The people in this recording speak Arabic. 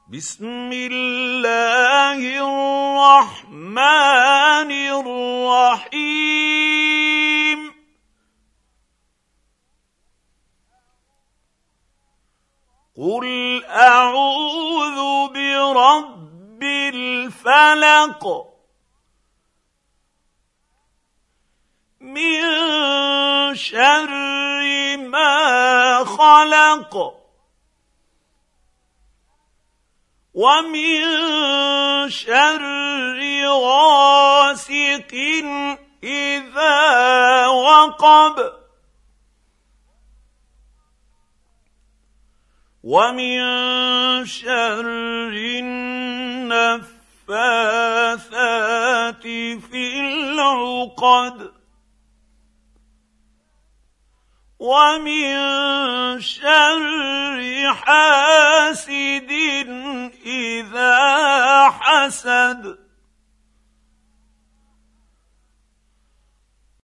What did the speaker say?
بسم الله الرحمن الرحيم قل أعوذ برب الفلق من شر ما خلق ومن شر غاسق إذا وقب ومن شر النفاثات في العقد ومن شر حاسد إذا حسد